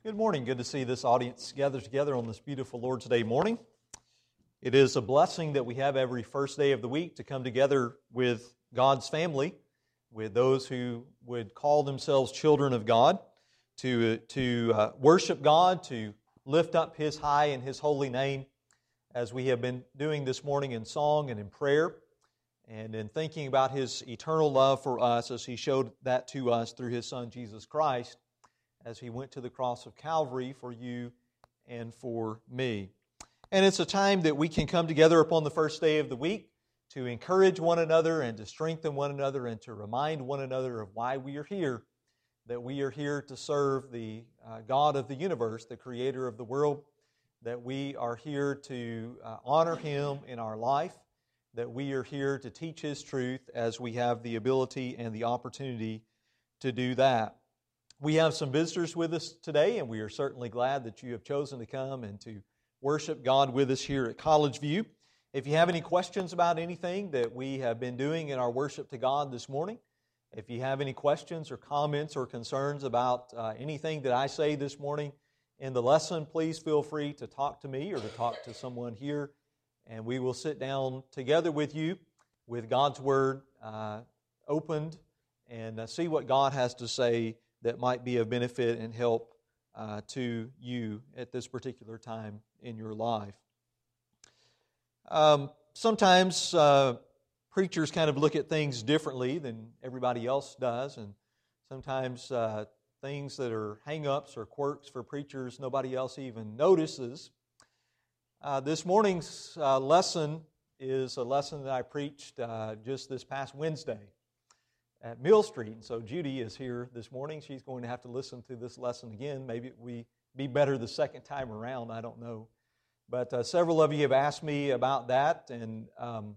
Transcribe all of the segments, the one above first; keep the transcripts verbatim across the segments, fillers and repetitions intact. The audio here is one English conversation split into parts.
Good morning. Good to see this audience gathered together on this beautiful Lord's Day morning. It is a blessing that we have every first day of the week to come together with God's family, with those who would call themselves children of God, to, to uh, worship God, to lift up His high and His holy name, as we have been doing this morning in song and in prayer, and in thinking about His eternal love for us as He showed that to us through His Son, Jesus Christ, as He went to the cross of Calvary for you and for me. And it's a time that we can come together upon the first day of the week to encourage one another and to strengthen one another and to remind one another of why we are here, that we are here to serve the uh, God of the universe, the Creator of the world, that we are here to uh, honor Him in our life, that we are here to teach His truth as we have the ability and the opportunity to do that. We have some visitors with us today, and we are certainly glad that you have chosen to come and to worship God with us here at College View. If you have any questions about anything that we have been doing in our worship to God this morning, if you have any questions or comments or concerns about uh, anything that I say this morning in the lesson, please feel free to talk to me or to talk to someone here, and we will sit down together with you with God's Word uh, opened and uh, see what God has to say that might be of benefit and help uh, to you at this particular time in your life. Um, sometimes uh, preachers kind of look at things differently than everybody else does, and sometimes uh, things that are hang-ups or quirks for preachers nobody else even notices. Uh, this morning's uh, lesson is a lesson that I preached uh, just this past Wednesday at Mill Street. And so Judy is here this morning. She's going to have to listen to this lesson again. Maybe it will be better the second time around. I don't know. But uh, several of you have asked me about that, and um,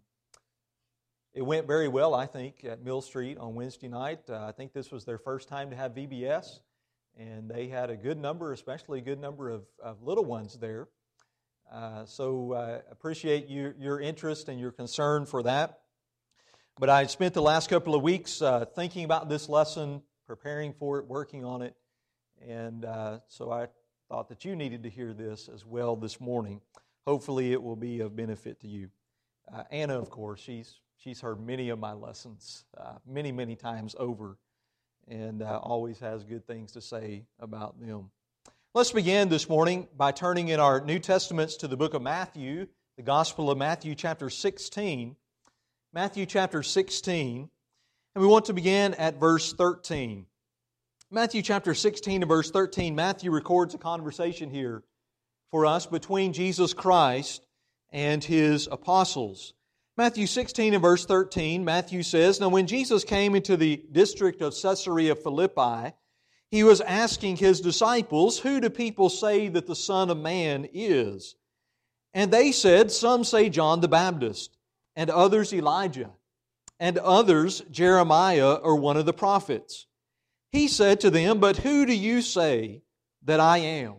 it went very well, I think, at Mill Street on Wednesday night. Uh, I think this was their first time to have V B S, and they had a good number, especially a good number of, of little ones there. Uh, so I uh, appreciate you, your interest and your concern for that. But I spent the last couple of weeks uh, thinking about this lesson, preparing for it, working on it, and uh, so I thought that you needed to hear this as well this morning. Hopefully it will be of benefit to you. Uh, Anna, of course, she's she's heard many of my lessons, uh, many, many times over, and uh, always has good things to say about them. Let's begin this morning by turning in our New Testaments to the book of Matthew, the Gospel of Matthew, chapter sixteen. Matthew chapter sixteen, and we want to begin at verse thirteen. Matthew chapter sixteen and verse thirteen, Matthew records a conversation here for us between Jesus Christ and His apostles. Matthew sixteen and verse thirteen, Matthew says, "Now when Jesus came into the district of Caesarea Philippi, He was asking His disciples, 'Who do people say that the Son of Man is?' And they said, 'Some say John the Baptist, and others Elijah, and others Jeremiah or one of the prophets.' He said to them, 'But who do you say that I am?'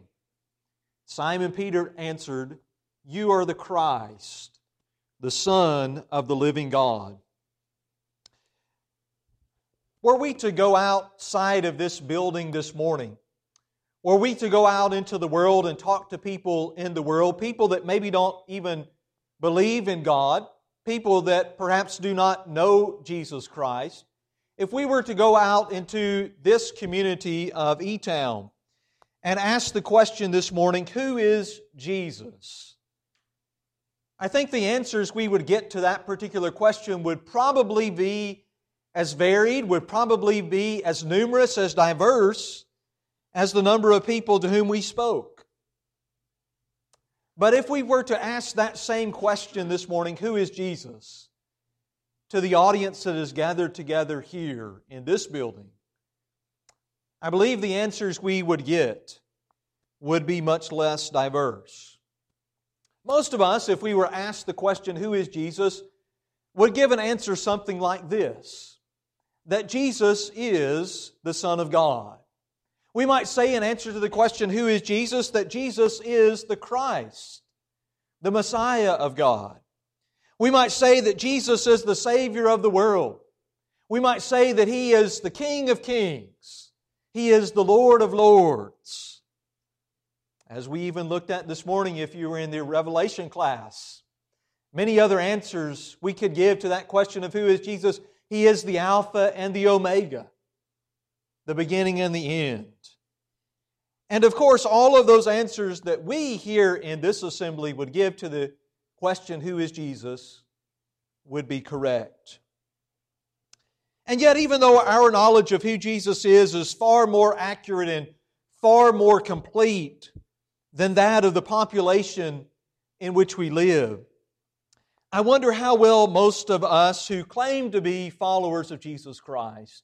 Simon Peter answered, 'You are the Christ, the Son of the living God.'" Were we to go outside of this building this morning, were we to go out into the world and talk to people in the world, people that maybe don't even believe in God, people that perhaps do not know Jesus Christ, if we were to go out into this community of E-Town and ask the question this morning, who is Jesus? I think the answers we would get to that particular question would probably be as varied, would probably be as numerous, as diverse as the number of people to whom we spoke. But if we were to ask that same question this morning, who is Jesus, to the audience that is gathered together here in this building, I believe the answers we would get would be much less diverse. Most of us, if we were asked the question, who is Jesus, would give an answer something like this, that Jesus is the Son of God. We might say in answer to the question, who is Jesus, that Jesus is the Christ, the Messiah of God. We might say that Jesus is the Savior of the world. We might say that He is the King of kings. He is the Lord of lords. As we even looked at this morning, if you were in the Revelation class, many other answers we could give to that question of who is Jesus. He is the Alpha and the Omega, the beginning and the end. And of course, all of those answers that we here in this assembly would give to the question, who is Jesus, would be correct. And yet, even though our knowledge of who Jesus is is far more accurate and far more complete than that of the population in which we live, I wonder how well most of us who claim to be followers of Jesus Christ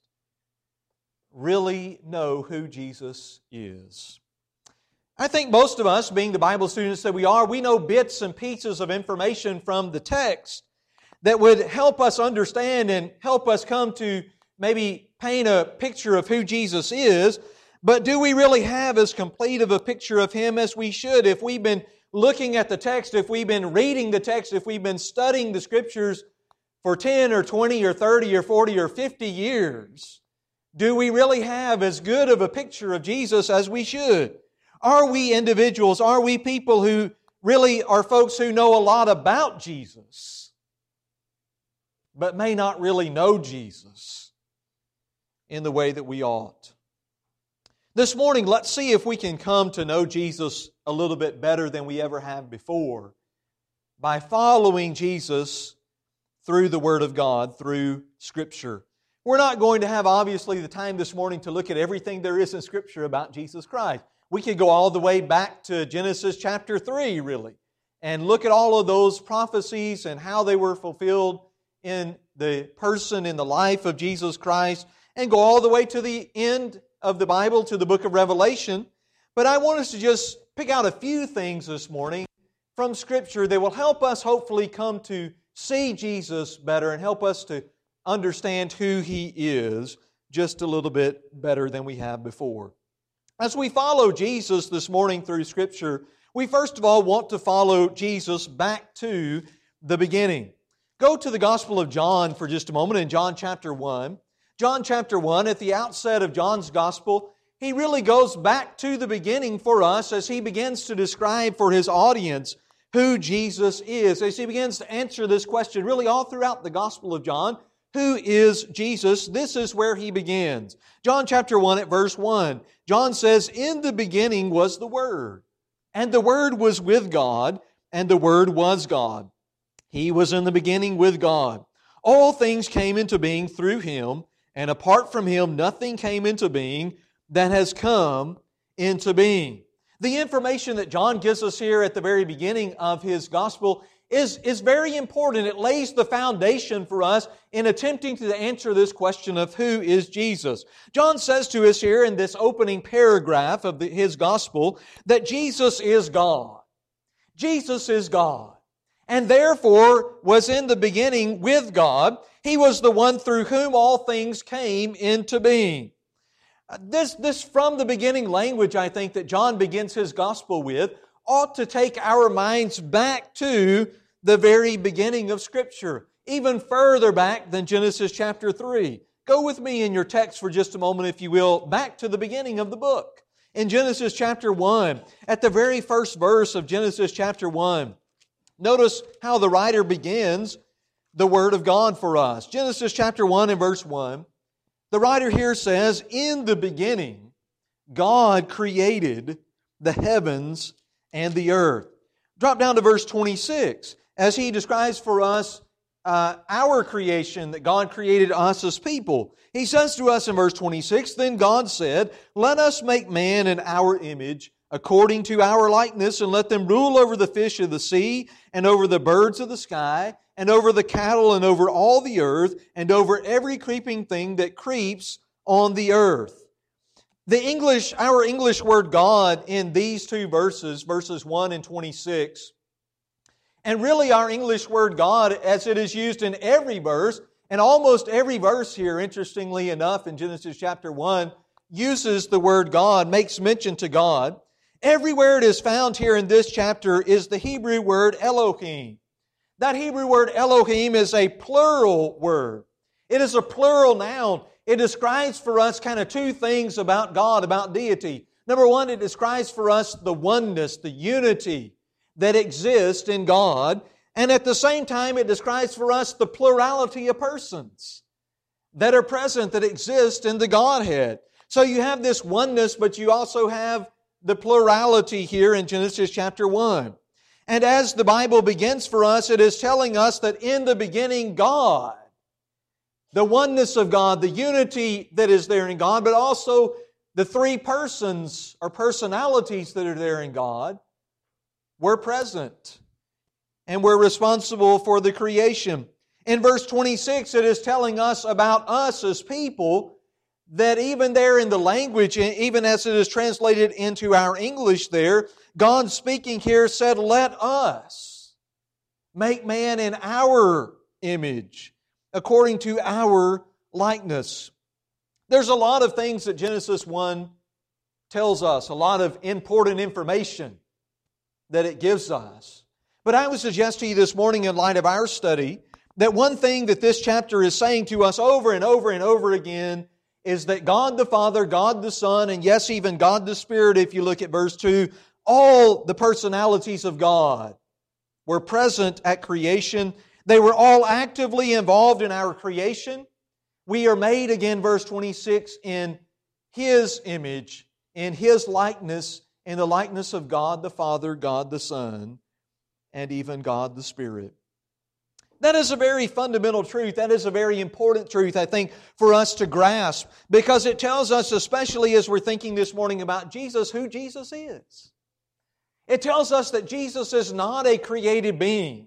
really know who Jesus is. I think most of us, being the Bible students that we are, we know bits and pieces of information from the text that would help us understand and help us come to maybe paint a picture of who Jesus is. But do we really have as complete of a picture of Him as we should? If we've been looking at the text, if we've been reading the text, if we've been studying the Scriptures for ten or twenty or thirty or forty or fifty years, do we really have as good of a picture of Jesus as we should? Are we individuals, are we people who really are folks who know a lot about Jesus, but may not really know Jesus in the way that we ought? This morning, let's see if we can come to know Jesus a little bit better than we ever have before by following Jesus through the Word of God, through Scripture. We're not going to have, obviously, the time this morning to look at everything there is in Scripture about Jesus Christ. We could go all the way back to Genesis chapter three, really, and look at all of those prophecies and how they were fulfilled in the person, in the life of Jesus Christ, and go all the way to the end of the Bible, to the book of Revelation. But I want us to just pick out a few things this morning from Scripture that will help us hopefully come to see Jesus better and help us to understand who He is just a little bit better than we have before. As we follow Jesus this morning through Scripture, we first of all want to follow Jesus back to the beginning. Go to the Gospel of John for just a moment in John chapter one. John chapter one, at the outset of John's Gospel, he really goes back to the beginning for us as he begins to describe for his audience who Jesus is. As he begins to answer this question really all throughout the Gospel of John, who is Jesus? This is where he begins. John chapter one at verse one. John says, "In the beginning was the Word, and the Word was with God, and the Word was God. He was in the beginning with God. All things came into being through Him, and apart from Him nothing came into being that has come into being." The information that John gives us here at the very beginning of his Gospel is, is very important. It lays the foundation for us in attempting to answer this question of who is Jesus. John says to us here in this opening paragraph of the, his Gospel that Jesus is God. Jesus is God, and therefore was in the beginning with God. He was the one through whom all things came into being. This, this from the beginning language, I think, that John begins his Gospel with, ought to take our minds back to the very beginning of Scripture, even further back than Genesis chapter three. Go with me in your text for just a moment, if you will, back to the beginning of the book. In Genesis chapter one, at the very first verse of Genesis chapter one, notice how the writer begins the Word of God for us. Genesis chapter one and verse one, the writer here says, "In the beginning, God created the heavens and the earth." Drop down to verse twenty-six, as he describes for us uh, our creation, that God created us as people. He says to us in verse twenty-six, "Then God said, Let us make man in our image, according to our likeness, and let them rule over the fish of the sea, and over the birds of the sky, and over the cattle, and over all the earth, and over every creeping thing that creeps on the earth." The English, our English word God in these two verses, verses one and twenty-six, and really our English word God as it is used in every verse, and almost every verse here, interestingly enough, in Genesis chapter one, uses the word God, makes mention to God. Everywhere it is found here in this chapter is the Hebrew word Elohim. That Hebrew word Elohim is a plural word. It is a plural noun. It describes for us kind of two things about God, about deity. Number one, it describes for us the oneness, the unity that exists in God. And at the same time, it describes for us the plurality of persons that are present, that exist in the Godhead. So you have this oneness, but you also have the plurality here in Genesis chapter one. And as the Bible begins for us, it is telling us that in the beginning, God, the oneness of God, the unity that is there in God, but also the three persons or personalities that are there in God were present and were responsible for the creation. In verse twenty-six, it is telling us about us as people, that even there in the language, even as it is translated into our English there, God speaking here said, "Let us make man in our image, according to our likeness." There's a lot of things that Genesis one tells us, a lot of important information that it gives us. But I would suggest to you this morning, in light of our study, that one thing that this chapter is saying to us over and over and over again is that God the Father, God the Son, and yes, even God the Spirit, if you look at verse two, all the personalities of God were present at creation. They were all actively involved in our creation. We are made, again, verse twenty-six, in His image, in His likeness, in the likeness of God the Father, God the Son, and even God the Spirit. That is a very fundamental truth. That is a very important truth, I think, for us to grasp, because it tells us, especially as we're thinking this morning about Jesus, who Jesus is. It tells us that Jesus is not a created being.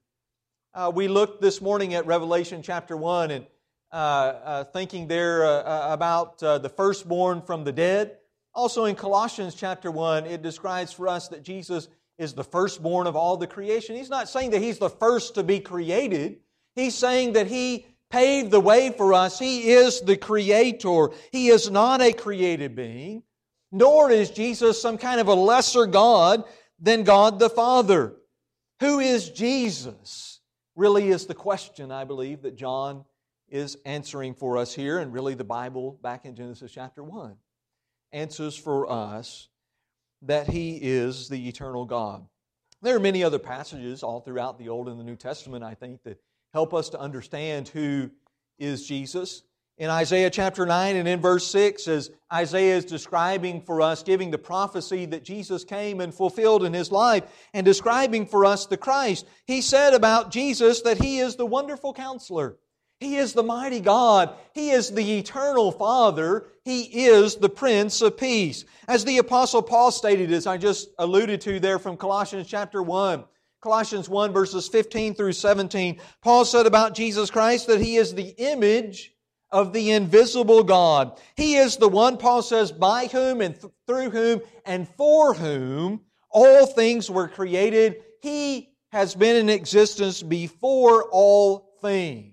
Uh, we looked this morning at Revelation chapter one and uh, uh, thinking there uh, about uh, the firstborn from the dead. Also in Colossians chapter one, it describes for us that Jesus is the firstborn of all the creation. He's not saying that He's the first to be created. He's saying that He paved the way for us. He is the Creator. He is not a created being, nor is Jesus some kind of a lesser God than God the Father. Who is Jesus? Really is the question, I believe, that John is answering for us here, and really the Bible back in Genesis chapter one answers for us that He is the eternal God. There are many other passages all throughout the Old and the New Testament, I think, that help us to understand who is Jesus. In Isaiah chapter nine and in verse six, as Isaiah is describing for us, giving the prophecy that Jesus came and fulfilled in His life, and describing for us the Christ, He said about Jesus that He is the wonderful counselor. He is the mighty God. He is the eternal Father. He is the Prince of Peace. As the Apostle Paul stated, as I just alluded to there from Colossians chapter one, Colossians one verses fifteen through seventeen, Paul said about Jesus Christ that He is the image of the invisible God. He is the one, Paul says, by whom and th- through whom and for whom all things were created. He has been in existence before all things.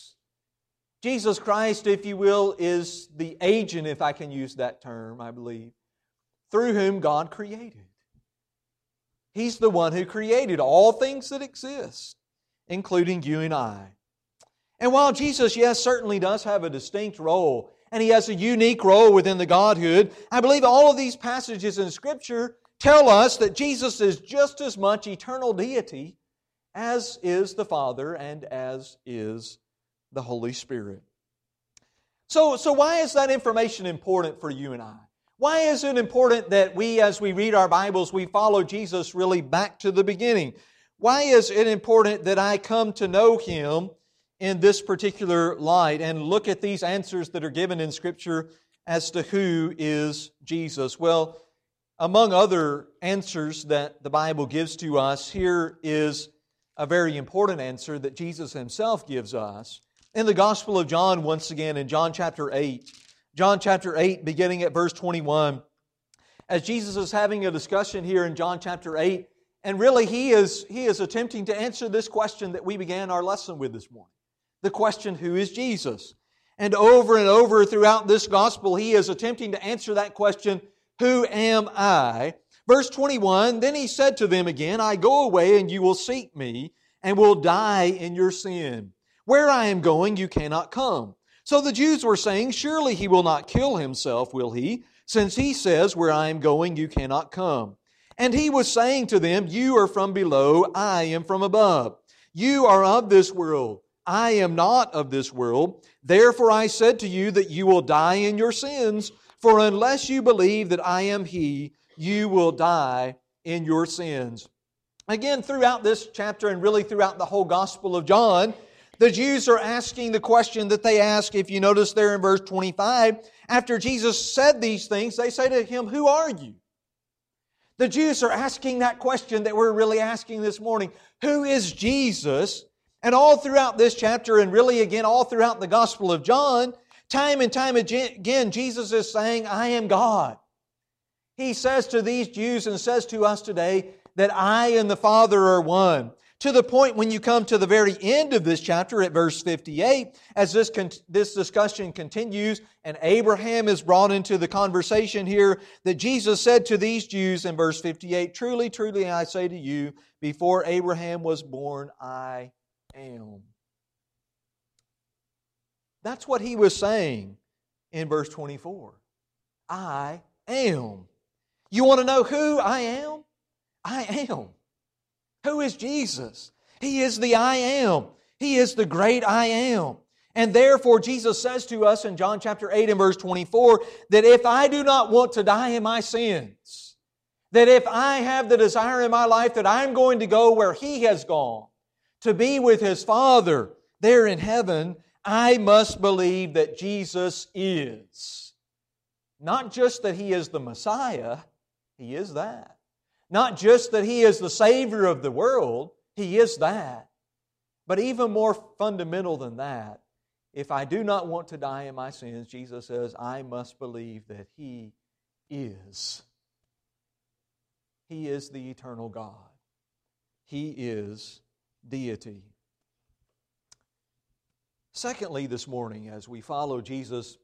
Jesus Christ, if you will, is the agent, if I can use that term, I believe, through whom God created. He's the one who created all things that exist, including you and I. And while Jesus, yes, certainly does have a distinct role, and He has a unique role within the Godhood, I believe all of these passages in Scripture tell us that Jesus is just as much eternal deity as is the Father and as is the Holy Spirit. So, so why is that information important for you and I? Why is it important that we, as we read our Bibles, we follow Jesus really back to the beginning? Why is it important that I come to know Him in this particular light and look at these answers that are given in Scripture as to who is Jesus? Well, among other answers that the Bible gives to us, here is a very important answer that Jesus Himself gives us. In the Gospel of John, once again, in John chapter eight, John chapter eight, beginning at verse twenty-one, as Jesus is having a discussion here in John chapter eight, and really He is, he is attempting to answer this question that we began our lesson with this morning. The question, who is Jesus? And over and over throughout this Gospel, He is attempting to answer that question, who am I? Verse twenty-one, then He said to them again, I go away and you will seek Me, and will die in your sin. Where I am going, you cannot come. So the Jews were saying, surely He will not kill Himself, will He? since He says, where I am going, you cannot come. And He was saying to them, you are from below, I am from above. You are of this world, I am not of this world. Therefore I said to you that you will die in your sins, for unless you believe that I am He, you will die in your sins. Again, throughout this chapter and really throughout the whole Gospel of John, the Jews are asking the question that they ask, if you notice there in verse twenty-five, after Jesus said these things, they say to Him, who are you? The Jews are asking that question that we're really asking this morning. Who is Jesus? And all throughout this chapter, and really again all throughout the Gospel of John, time and time again, Jesus is saying, I am God. He says to these Jews and says to us today that I and the Father are one. To the point when you come to the very end of this chapter at verse fifty-eight, as this, con- this discussion continues and Abraham is brought into the conversation here, that Jesus said to these Jews in verse fifty-eight, truly, truly, I say to you, before Abraham was born, I am. That's what He was saying in verse twenty-four. I am. You want to know who I am? I am. Who is Jesus? He is the I am. He is the great I am. And therefore Jesus says to us in John chapter eight and verse twenty-four that if I do not want to die in my sins, that if I have the desire in my life that I'm going to go where He has gone, to be with His Father there in heaven, I must believe that Jesus is. Not just that He is the Messiah, He is that. Not just that He is the Savior of the world, He is that. But even more fundamental than that, if I do not want to die in my sins, Jesus says, I must believe that He is. He is the eternal God. He is deity. Secondly, this morning, as we follow Jesus,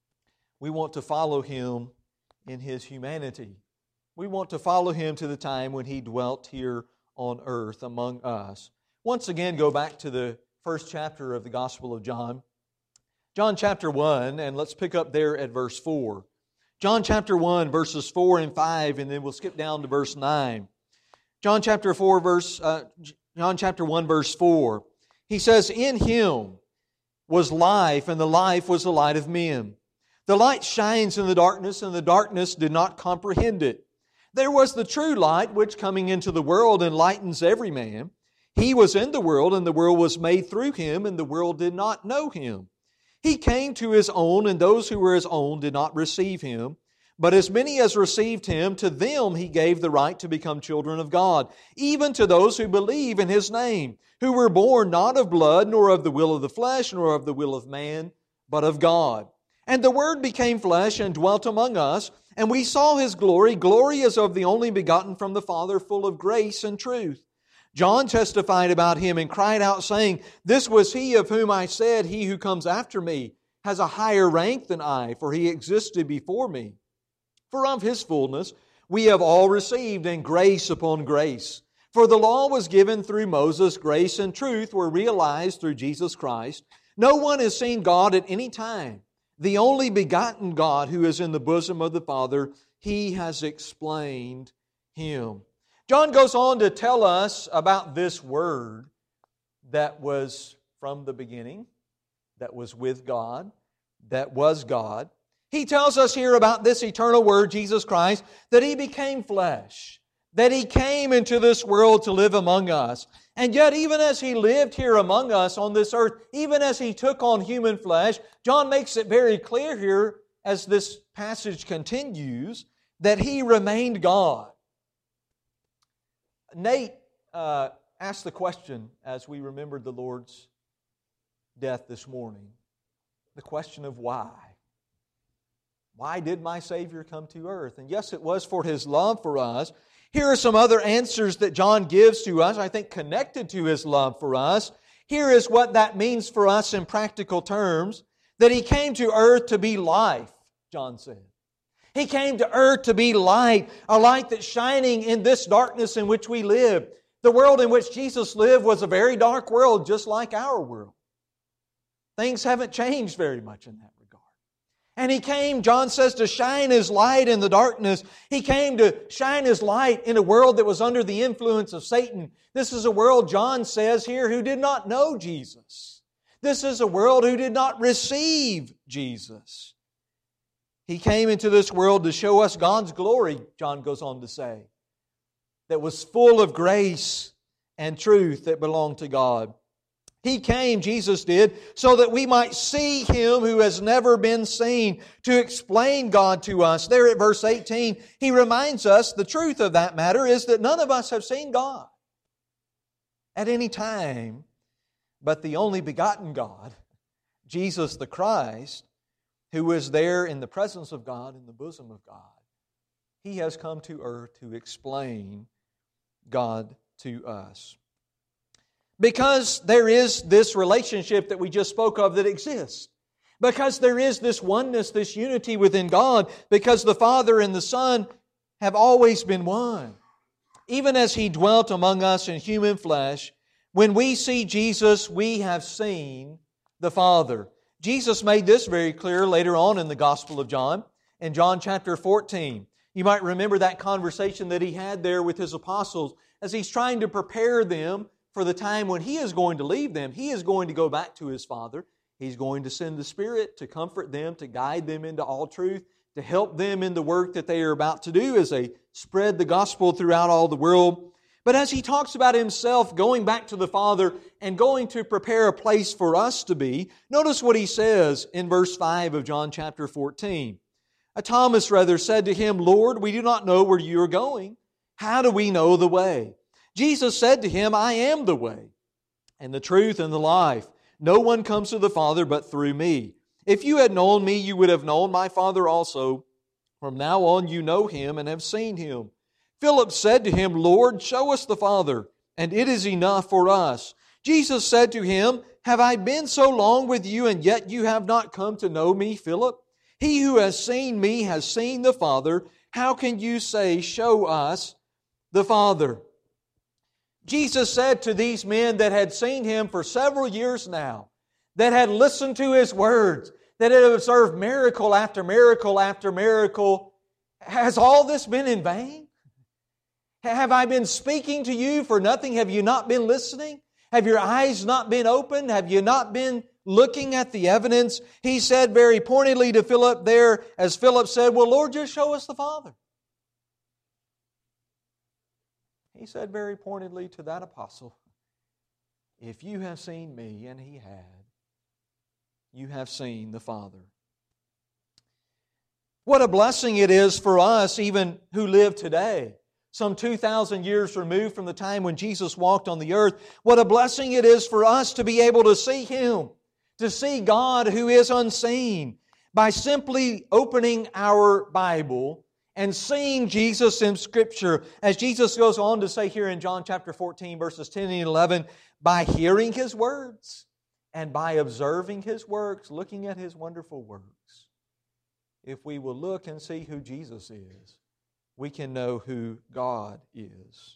we want to follow Him in His humanity. We want to follow Him to the time when He dwelt here on earth among us. Once again, go back to the first chapter of the Gospel of John. John chapter one, and let's pick up there at verse four. John chapter one, verses four and five, and then we'll skip down to verse nine. John chapter four, verse uh, John chapter one, verse four. He says, in Him was life, and the life was the light of men. The light shines in the darkness, and the darkness did not comprehend it. There was the true light, which coming into the world enlightens every man. He was in the world, and the world was made through Him, and the world did not know Him. He came to His own, and those who were His own did not receive Him. But as many as received Him, to them He gave the right to become children of God, even to those who believe in His name, who were born not of blood, nor of the will of the flesh, nor of the will of man, but of God. And the Word became flesh and dwelt among us, and we saw His glory, glory as of the only begotten from the Father, full of grace and truth. John testified about Him and cried out, saying, this was He of whom I said, He who comes after me has a higher rank than I, for He existed before me. For of His fullness we have all received, and grace upon grace. For the law was given through Moses, grace and truth were realized through Jesus Christ. No one has seen God at any time. The only begotten God who is in the bosom of the Father, He has explained Him. John goes on to tell us about this Word that was from the beginning, that was with God, that was God. He tells us here about this eternal Word, Jesus Christ, that He became flesh, that He came into this world to live among us. And yet, even as He lived here among us on this earth, even as He took on human flesh, John makes it very clear here, as this passage continues, that He remained God. Nate uh, asked the question as we remembered the Lord's death this morning, the question of why. Why did my Savior come to earth? And yes, it was for His love for us. Here are some other answers that John gives to us, I think connected to His love for us. Here is what that means for us in practical terms, that He came to earth to be life, John said. He came to earth to be light, a light that's shining in this darkness in which we live. The world in which Jesus lived was a very dark world, just like our world. Things haven't changed very much in that regard. And He came, John says, to shine His light in the darkness. He came to shine His light in a world that was under the influence of Satan. This is a world, John says here, who did not know Jesus. This is a world who did not receive Jesus. He came into this world to show us God's glory, John goes on to say, that was full of grace and truth that belonged to God. He came, Jesus did, so that we might see Him who has never been seen, to explain God to us. There at verse eighteen, He reminds us the truth of that matter is that none of us have seen God at any time, but the only begotten God, Jesus the Christ, who is there in the presence of God, in the bosom of God. He has come to earth to explain God to us. Because there is this relationship that we just spoke of that exists. Because there is this oneness, this unity within God. Because the Father and the Son have always been one. Even as He dwelt among us in human flesh, when we see Jesus, we have seen the Father. Jesus made this very clear later on in the Gospel of John, in John chapter fourteen. You might remember that conversation that He had there with His apostles as He's trying to prepare them for the time when He is going to leave them. He is going to go back to His Father. He's going to send the Spirit to comfort them, to guide them into all truth, to help them in the work that they are about to do as they spread the gospel throughout all the world. But as He talks about Himself going back to the Father and going to prepare a place for us to be, notice what He says in verse five of John chapter fourteen. Thomas rather said to Him, Lord, we do not know where You are going. How do we know the way? Jesus said to him, I am the way, and the truth, and the life. No one comes to the Father but through me. If you had known me, you would have known my Father also. From now on you know Him and have seen Him. Philip said to Him, Lord, show us the Father, and it is enough for us. Jesus said to him, Have I been so long with you, and yet you have not come to know me, Philip? He who has seen me has seen the Father. How can you say, Show us the Father? Jesus said to these men that had seen Him for several years now, that had listened to His words, that had observed miracle after miracle after miracle, has all this been in vain? Have I been speaking to you for nothing? Have you not been listening? Have your eyes not been opened? Have you not been looking at the evidence? He said very pointedly to Philip there, as Philip said, Well, Lord, just show us the Father. He said very pointedly to that apostle, If you have seen me, and he had, you have seen the Father. What a blessing it is for us, even who live today, some two thousand years removed from the time when Jesus walked on the earth. What a blessing it is for us to be able to see Him, to see God who is unseen, by simply opening our Bible and seeing Jesus in Scripture. As Jesus goes on to say here in John chapter fourteen, verses ten and eleven, by hearing His words and by observing His works, looking at His wonderful works, if we will look and see who Jesus is, we can know who God is.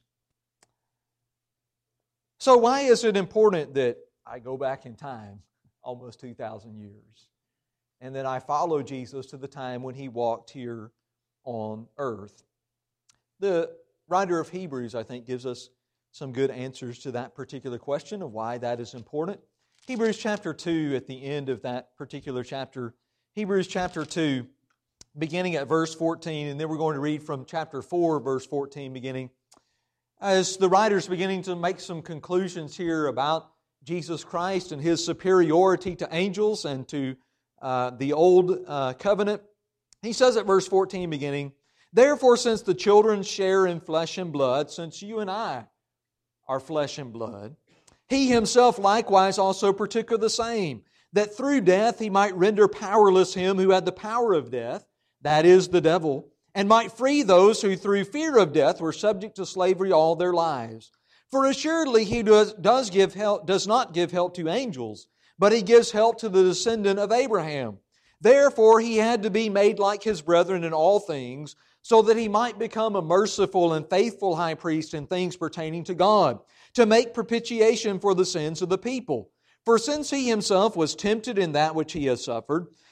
So why is it important that I go back in time almost two thousand years and that I follow Jesus to the time when He walked here on earth? The writer of Hebrews, I think, gives us some good answers to that particular question of why that is important. Hebrews chapter two, at the end of that particular chapter, Hebrews chapter two, beginning at verse fourteen, and then we're going to read from chapter four, verse fourteen, beginning. As the writer's beginning to make some conclusions here about Jesus Christ and His superiority to angels and to uh, the old uh, covenant, he says at verse fourteen beginning, Therefore, since the children share in flesh and blood, since you and I are flesh and blood, He Himself likewise also partook of the same, that through death He might render powerless him who had the power of death, that is, the devil, and might free those who through fear of death were subject to slavery all their lives. For assuredly He does, does, give help, does not give help to angels, but He gives help to the descendant of Abraham. Therefore He had to be made like His brethren in all things, so that He might become a merciful and faithful high priest in things pertaining to God, to make propitiation for the sins of the people. For since He Himself was tempted in that which He has suffered,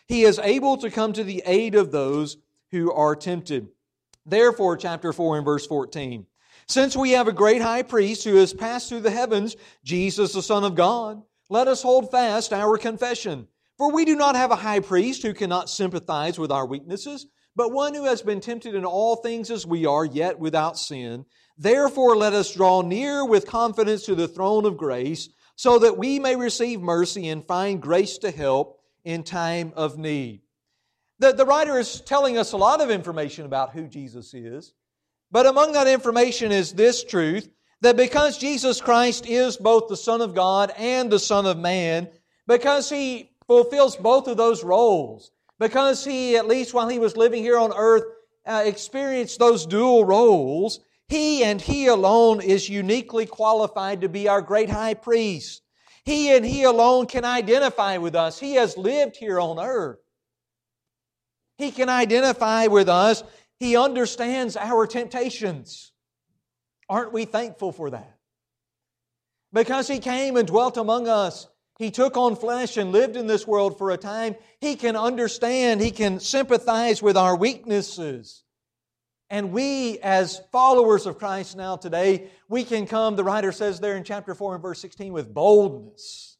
He is able to come to the aid of those who are tempted. Therefore, chapter four and verse fourteen, since we have a great high priest who has passed through the heavens, Jesus the Son of God, let us hold fast our confession. For we do not have a high priest who cannot sympathize with our weaknesses, but one who has been tempted in all things as we are, yet without sin. Therefore let us draw near with confidence to the throne of grace, so that we may receive mercy and find grace to help in time of need. The, the writer is telling us a lot of information about who Jesus is. But among that information is this truth, that because Jesus Christ is both the Son of God and the Son of Man, because He fulfills both of those roles, because He, at least while He was living here on earth, uh, experienced those dual roles, He and He alone is uniquely qualified to be our great high priest. He and He alone can identify with us. He has lived here on earth. He can identify with us. He understands our temptations. Aren't we thankful for that? Because He came and dwelt among us. He took on flesh and lived in this world for a time. He can understand. He can sympathize with our weaknesses. And we, as followers of Christ now today, we can come, the writer says there in chapter four and verse sixteen, with boldness.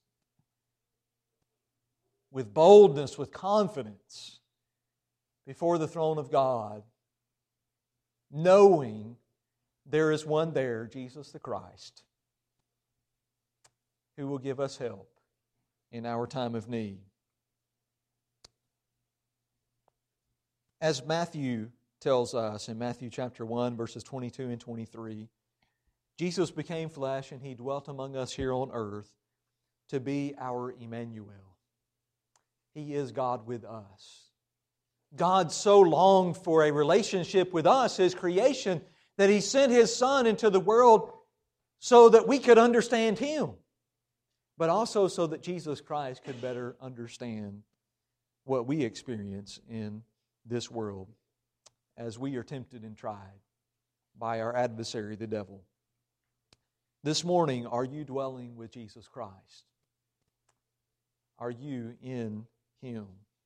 With boldness, with confidence, before the throne of God, knowing there is one there, Jesus the Christ, who will give us help in our time of need. As Matthew tells us in Matthew chapter one, verses twenty-two and twenty-three, Jesus became flesh and He dwelt among us here on earth to be our Emmanuel. He is God with us. God so longed for a relationship with us, His creation, that He sent His Son into the world so that we could understand Him, but also so that Jesus Christ could better understand what we experience in this world as we are tempted and tried by our adversary, the devil. This morning, are you dwelling with Jesus Christ? Are you in Him?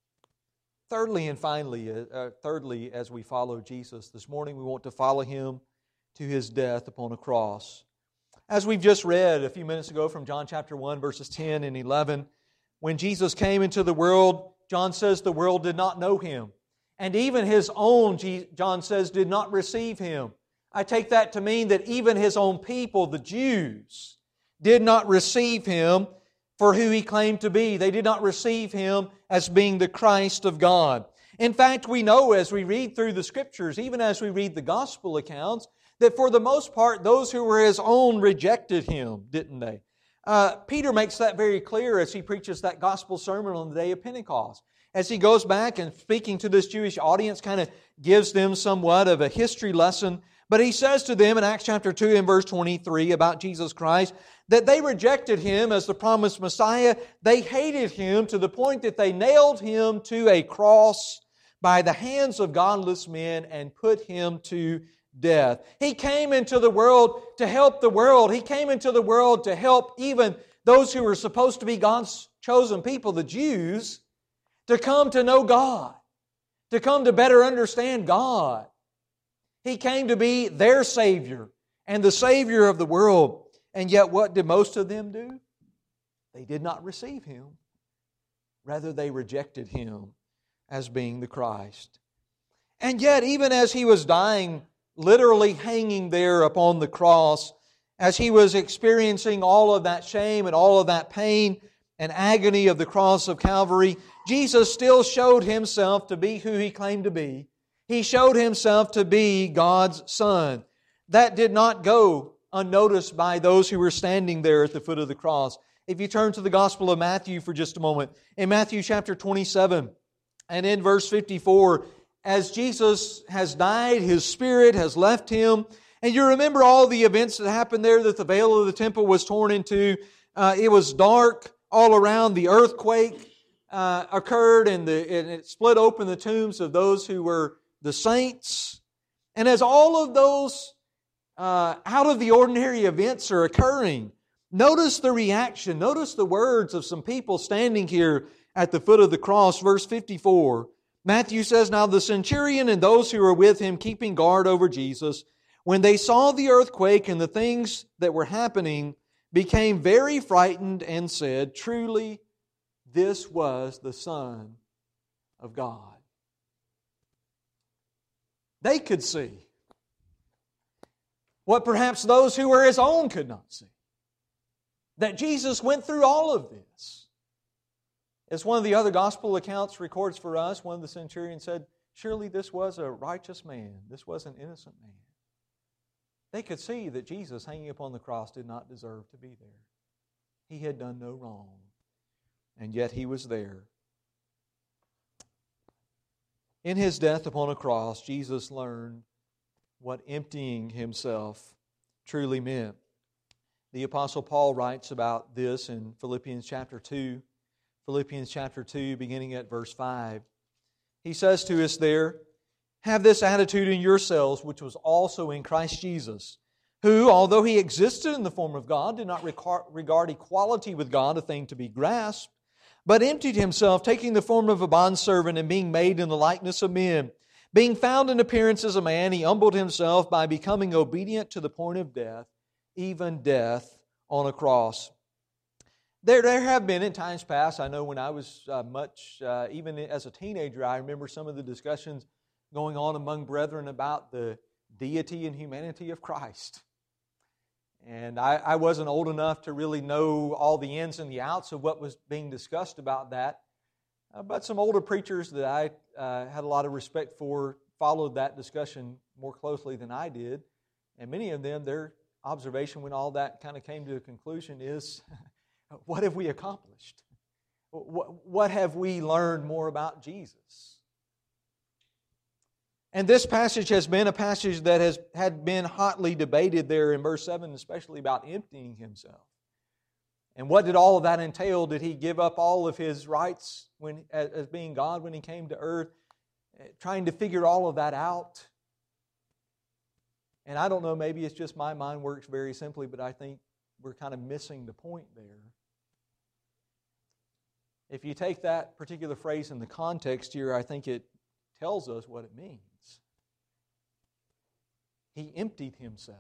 Thirdly and finally, uh, thirdly, as we follow Jesus, this morning we want to follow Him to His death upon a cross. As we've just read a few minutes ago from John chapter one, verses ten and eleven, when Jesus came into the world, John says the world did not know Him. And even His own, John says, did not receive Him. I take that to mean that even His own people, the Jews, did not receive Him for who He claimed to be. They did not receive Him as being the Christ of God. In fact, we know as we read through the Scriptures, even as we read the Gospel accounts, that for the most part, those who were His own rejected Him, didn't they? Uh, Peter makes that very clear as he preaches that Gospel sermon on the day of Pentecost. As he goes back and speaking to this Jewish audience, kind of gives them somewhat of a history lesson. But he says to them in Acts chapter two and verse twenty-three about Jesus Christ, that they rejected Him as the promised Messiah. They hated Him to the point that they nailed Him to a cross by the hands of godless men and put Him to death. He came into the world to help the world. He came into the world to help even those who were supposed to be God's chosen people, the Jews, to come to know God, to come to better understand God. He came to be their Savior and the Savior of the world. And yet what did most of them do? They did not receive Him. Rather, they rejected Him as being the Christ. And yet, even as He was dying, literally hanging there upon the cross, as He was experiencing all of that shame and all of that pain and agony of the cross of Calvary, Jesus still showed Himself to be who He claimed to be. He showed Himself to be God's Son. That did not go unnoticed by those who were standing there at the foot of the cross. If you turn to the Gospel of Matthew for just a moment, in Matthew chapter twenty-seven and in verse fifty-four, as Jesus has died, His Spirit has left Him, and you remember all the events that happened there, that the veil of the temple was torn into. Uh, it was dark all around. The earthquake uh, occurred, and, the, and it split open the tombs of those who were the saints. And as all of those uh, out-of-the-ordinary events are occurring, notice the reaction. Notice the words of some people standing here at the foot of the cross. Verse fifty-four, Matthew says, "Now the centurion and those who were with him keeping guard over Jesus, when they saw the earthquake and the things that were happening, became very frightened and said, 'Truly, this was the Son of God.'" They could see what perhaps those who were His own could not see. That Jesus went through all of this. As one of the other gospel accounts records for us, one of the centurions said, "Surely this was a righteous man. This was an innocent man." They could see that Jesus hanging upon the cross did not deserve to be there. He had done no wrong, and yet He was there. In His death upon a cross, Jesus learned what emptying Himself truly meant. The Apostle Paul writes about this in Philippians chapter two. Philippians chapter two, beginning at verse five. He says to us there, "Have this attitude in yourselves, which was also in Christ Jesus, who, although He existed in the form of God, did not regard equality with God a thing to be grasped, but emptied Himself, taking the form of a bondservant and being made in the likeness of men. Being found in appearance as a man, He humbled Himself by becoming obedient to the point of death, even death on a cross." There, there have been in times past, I know when I was uh, much, uh, even as a teenager, I remember some of the discussions going on among brethren about the deity and humanity of Christ. And I, I wasn't old enough to really know all the ins and the outs of what was being discussed about that. Uh, but some older preachers that I uh, had a lot of respect for followed that discussion more closely than I did. And many of them, their observation when all that kind of came to a conclusion is, what have we accomplished? What, what have we learned more about Jesus? And this passage has been a passage that has had been hotly debated there in verse seven, especially about emptying Himself. And what did all of that entail? Did He give up all of His rights when, as being God when He came to earth? Trying to figure all of that out. And I don't know, maybe it's just my mind works very simply, but I think we're kind of missing the point there. If you take that particular phrase in the context here, I think it tells us what it means. He emptied Himself.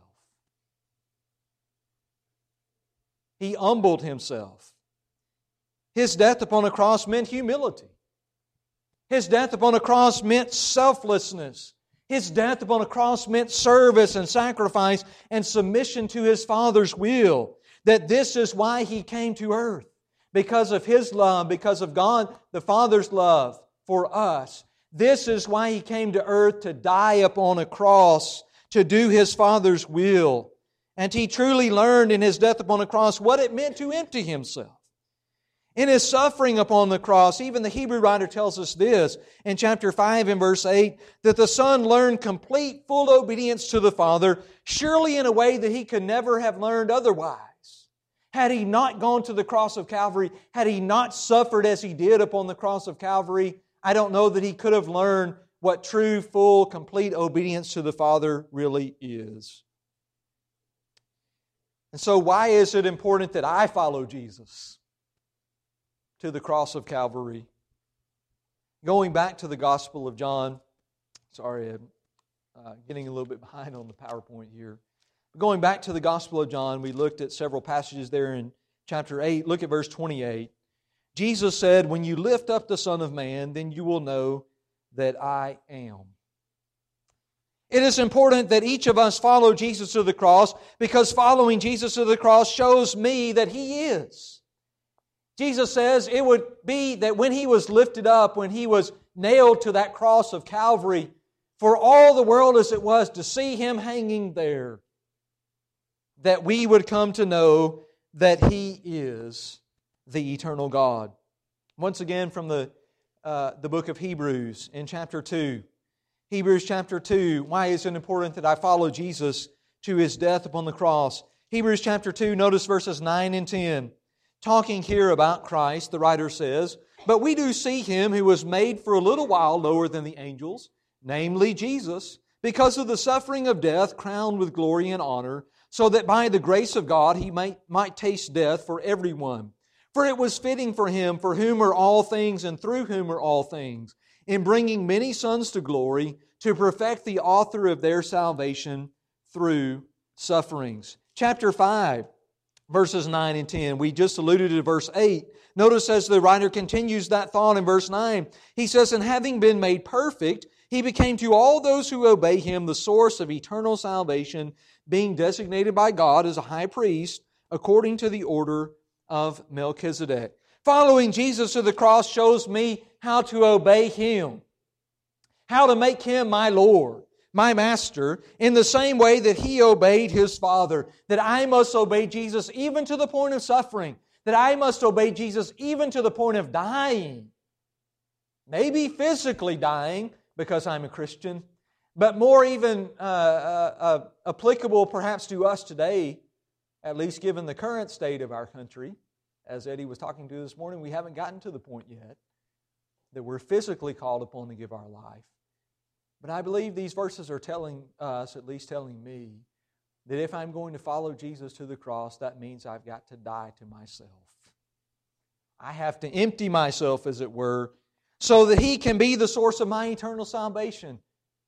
He humbled Himself. His death upon a cross meant humility. His death upon a cross meant selflessness. His death upon a cross meant service and sacrifice and submission to His Father's will. That this is why He came to earth. Because of His love, because of God the Father's love for us. This is why He came to earth, to die upon a cross, to do His Father's will. And He truly learned in His death upon the cross what it meant to empty Himself. In His suffering upon the cross, even the Hebrew writer tells us this in chapter five and verse eight, that the Son learned complete, full obedience to the Father, surely in a way that He could never have learned otherwise. Had He not gone to the cross of Calvary, had He not suffered as He did upon the cross of Calvary, I don't know that He could have learned what true, full, complete obedience to the Father really is. And so why is it important that I follow Jesus to the cross of Calvary? Going back to the Gospel of John, sorry, I'm uh, getting a little bit behind on the PowerPoint here. Going back to the Gospel of John, we looked at several passages there in chapter eight. Look at verse twenty-eight. Jesus said, "When you lift up the Son of Man, then you will know that I am." It is important that each of us follow Jesus to the cross, because following Jesus to the cross shows me that He is. Jesus says it would be that when He was lifted up, when He was nailed to that cross of Calvary, for all the world as it was to see Him hanging there, that we would come to know that He is the eternal God. Once again from the, uh, the book of Hebrews in chapter two. Hebrews chapter two, why is it important that I follow Jesus to His death upon the cross? Hebrews chapter two, notice verses nine and ten. Talking here about Christ, the writer says, "But we do see Him who was made for a little while lower than the angels, namely Jesus, because of the suffering of death, crowned with glory and honor, so that by the grace of God He might, might taste death for everyone. For it was fitting for Him, for whom are all things and through whom are all things, in bringing many sons to glory, to perfect the author of their salvation through sufferings. Chapter five, verses nine and ten. We just alluded to verse eight. Notice as the writer continues that thought in verse nine, he says, "And having been made perfect, He became to all those who obey Him the source of eternal salvation, being designated by God as a high priest according to the order of Melchizedek." Following Jesus to the cross shows me how to obey Him, how to make Him my Lord, my Master, in the same way that He obeyed His Father, that I must obey Jesus even to the point of suffering, that I must obey Jesus even to the point of dying. Maybe physically dying because I'm a Christian, but more even uh, uh, uh, applicable perhaps to us today, at least given the current state of our country. As Eddie was talking to this morning, we haven't gotten to the point yet that we're physically called upon to give our life. But I believe these verses are telling us, at least telling me, that if I'm going to follow Jesus to the cross, that means I've got to die to myself. I have to empty myself, as it were, so that He can be the source of my eternal salvation.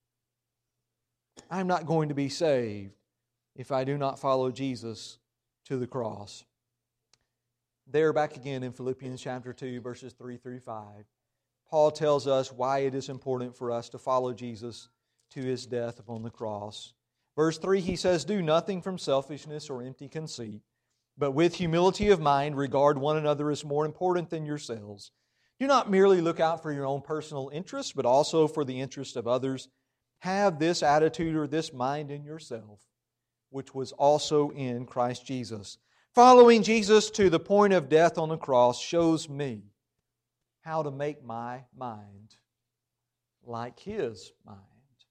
I'm not going to be saved if I do not follow Jesus to the cross. There, back again in Philippians chapter two, verses three through five, Paul tells us why it is important for us to follow Jesus to His death upon the cross. Verse three, he says, "Do nothing from selfishness or empty conceit, but with humility of mind regard one another as more important than yourselves. Do not merely look out for your own personal interests, but also for the interest of others. Have this attitude or this mind in yourself, which was also in Christ Jesus." Following Jesus to the point of death on the cross shows me how to make my mind like His mind.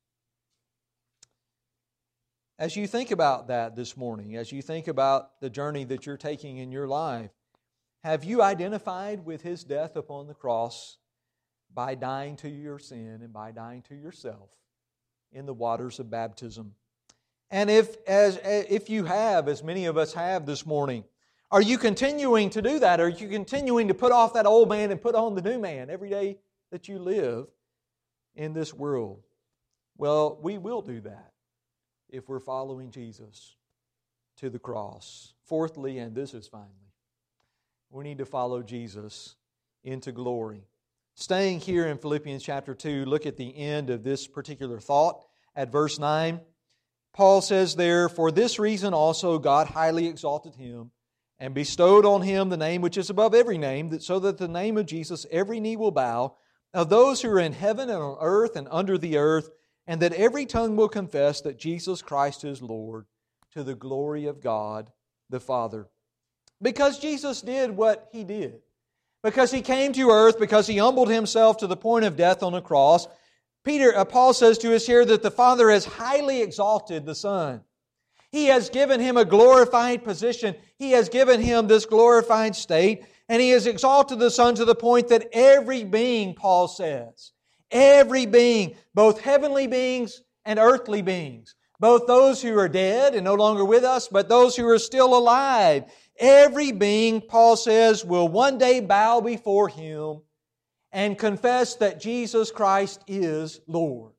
As you think about that this morning, as you think about the journey that you're taking in your life, have you identified with His death upon the cross by dying to your sin and by dying to yourself in the waters of baptism? And if, as, if you have, as many of us have this morning, are you continuing to do that? Are you continuing to put off that old man and put on the new man every day that you live in this world? Well, we will do that if we're following Jesus to the cross. Fourthly, and this is finally, we need to follow Jesus into glory. Staying here in Philippians chapter two, look at the end of this particular thought at verse nine. Paul says there, "For this reason also God highly exalted Him and bestowed on Him the name which is above every name, that so that the name of Jesus every knee will bow, of those who are in heaven and on earth and under the earth, and that every tongue will confess that Jesus Christ is Lord, to the glory of God the Father." Because Jesus did what He did, because He came to earth, because He humbled Himself to the point of death on the cross, Peter, uh, Paul says to us here that the Father has highly exalted the Son. He has given Him a glorified position. He has given Him this glorified state, and He has exalted the Son to the point that every being, Paul says, every being, both heavenly beings and earthly beings, both those who are dead and no longer with us, but those who are still alive, every being, Paul says, will one day bow before Him and confess that Jesus Christ is Lord.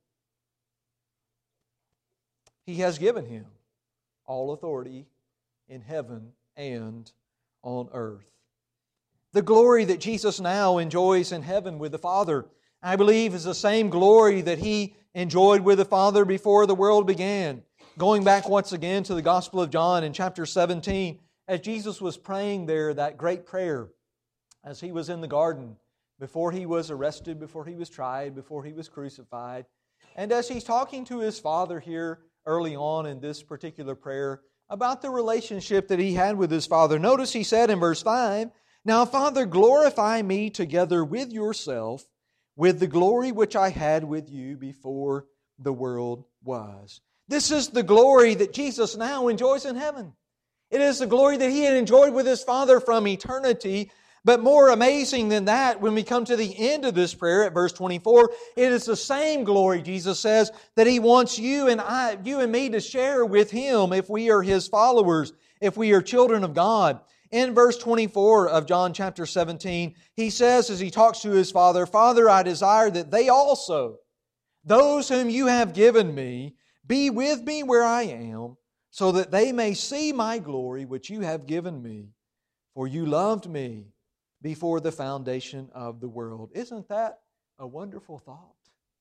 He has given Him all authority in heaven and on earth. The glory that Jesus now enjoys in heaven with the Father, I believe, is the same glory that He enjoyed with the Father before the world began. Going back once again to the Gospel of John in chapter seventeen, as Jesus was praying there that great prayer as He was in the garden, before He was arrested, before He was tried, before He was crucified. And as He's talking to His Father here early on in this particular prayer about the relationship that He had with His Father, notice He said in verse five, "Now, Father, glorify Me together with Yourself, with the glory which I had with You before the world was." This is the glory that Jesus now enjoys in heaven. It is the glory that He had enjoyed with His Father from eternity. But more amazing than that, when we come to the end of this prayer at verse twenty-four, it is the same glory, Jesus says, that He wants you and I, you and me to share with Him if we are His followers, if we are children of God. In verse twenty-four of John chapter seventeen, he says as he talks to his Father, Father, I desire that they also, those whom you have given me, be with me where I am, so that they may see my glory which you have given me. For you loved me before the foundation of the world. Isn't that a wonderful thought?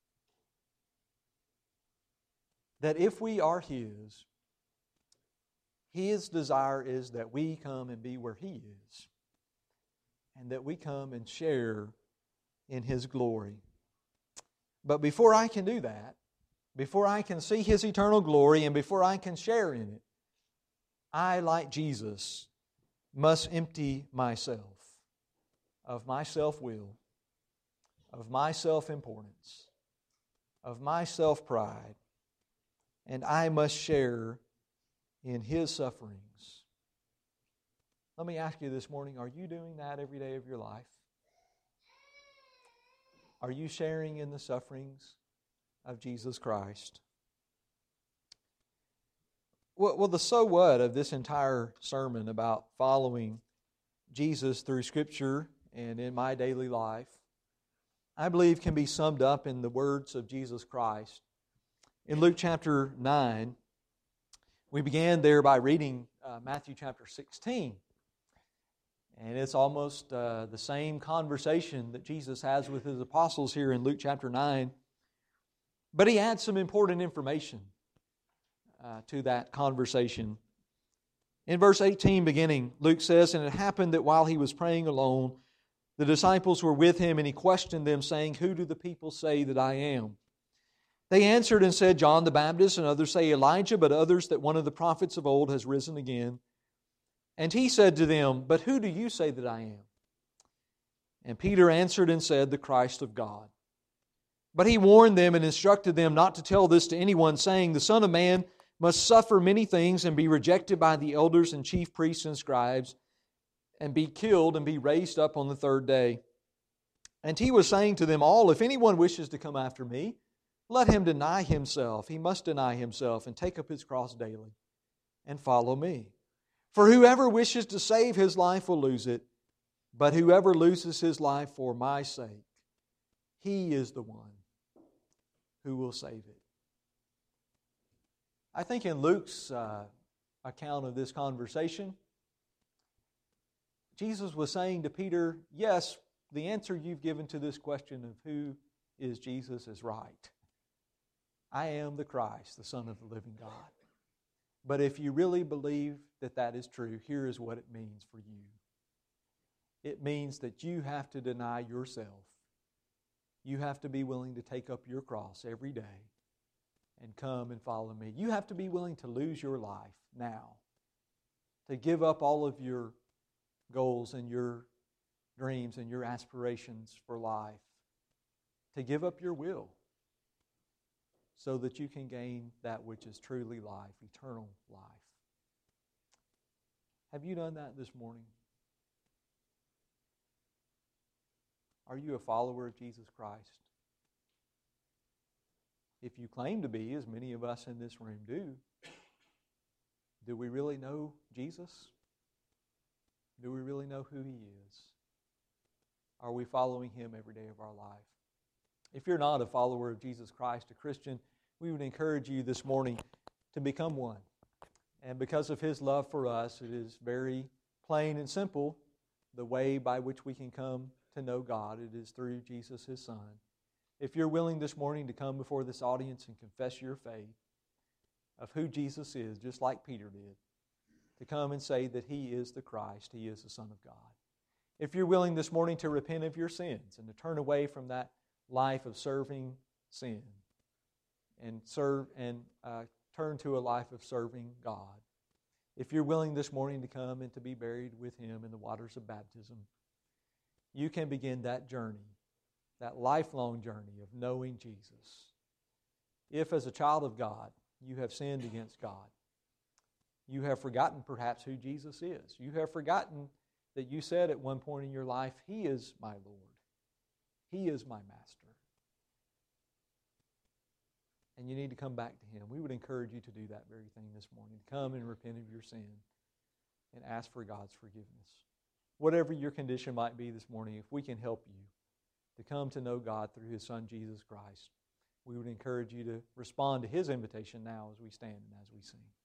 That if we are His, His desire is that we come and be where He is, and that we come and share in His glory. But before I can do that, before I can see His eternal glory, and before I can share in it, I, like Jesus, must empty myself of my self-will, of my self-importance, of my self-pride, and I must share in His sufferings. Let me ask you this morning, are you doing that every day of your life? Are you sharing in the sufferings of Jesus Christ? Well, the so what of this entire sermon about following Jesus through Scripture and in my daily life, I believe can be summed up in the words of Jesus Christ. In Luke chapter nine, we began there by reading uh, Matthew chapter sixteen. And it's almost uh, the same conversation that Jesus has with His apostles here in Luke chapter nine. But He adds some important information uh, to that conversation. In verse eighteen beginning, Luke says, And it happened that while He was praying alone, the disciples were with Him, and He questioned them, saying, Who do the people say that I am? They answered and said, John the Baptist, and others say Elijah, but others that one of the prophets of old has risen again. And He said to them, But who do you say that I am? And Peter answered and said, The Christ of God. But He warned them and instructed them not to tell this to anyone, saying, The Son of Man must suffer many things and be rejected by the elders and chief priests and scribes, and be killed and be raised up on the third day. And He was saying to them all, If anyone wishes to come after me, let him deny himself. He must deny himself and take up his cross daily and follow me. For whoever wishes to save his life will lose it, but whoever loses his life for my sake, he is the one who will save it. I think in Luke's uh, account of this conversation, Jesus was saying to Peter, yes, the answer you've given to this question of who is Jesus is right. I am the Christ, the Son of the living God. But if you really believe that that is true, here is what it means for you. It means that you have to deny yourself. You have to be willing to take up your cross every day and come and follow me. You have to be willing to lose your life now, to give up all of your goals and your dreams and your aspirations for life, to give up your will so that you can gain that which is truly life, eternal life. Have you done that this morning? Are you a follower of Jesus Christ? If you claim to be, as many of us in this room do, do we really know Jesus? Do we really know who He is? Are we following Him every day of our life? If you're not a follower of Jesus Christ, a Christian, we would encourage you this morning to become one. And because of His love for us, it is very plain and simple the way by which we can come to know God. It is through Jesus, His Son. If you're willing this morning to come before this audience and confess your faith of who Jesus is, just like Peter did, to come and say that He is the Christ, He is the Son of God. If you're willing this morning to repent of your sins and to turn away from that life of serving sin and serve and uh, turn to a life of serving God. If you're willing this morning to come and to be buried with Him in the waters of baptism, you can begin that journey, that lifelong journey of knowing Jesus. If as a child of God, you have sinned against God, you have forgotten perhaps who Jesus is. You have forgotten that you said at one point in your life, He is my Lord. He is my Master. And you need to come back to Him. We would encourage you to do that very thing this morning. Come and repent of your sin. and ask for God's forgiveness. Whatever your condition might be this morning, if we can help you to come to know God through His Son, Jesus Christ, we would encourage you to respond to His invitation now as we stand and as we sing.